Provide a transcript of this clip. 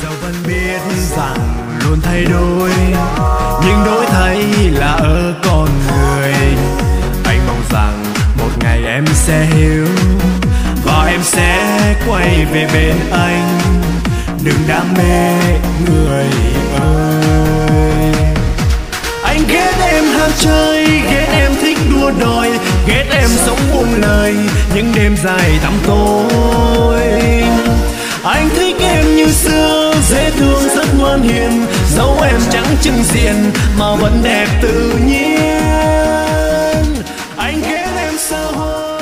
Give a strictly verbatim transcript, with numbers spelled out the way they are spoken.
dẫu vẫn biết rằng luôn thay đổi, nhưng đổi thay là ở con người. Anh mong rằng một ngày em sẽ hiểu và em sẽ quay về bên anh. Đừng đam mê người ơi. Anh ghét em ham chơi, ghét em thích đua đòi, ghét em sống buông lời những đêm dài tăm tối. Anh thích em như xưa, dễ thương rất ngoan hiền, dẫu em chẳng chừng diện mà vẫn đẹp tự nhiên. Anh ghét em xa hoa.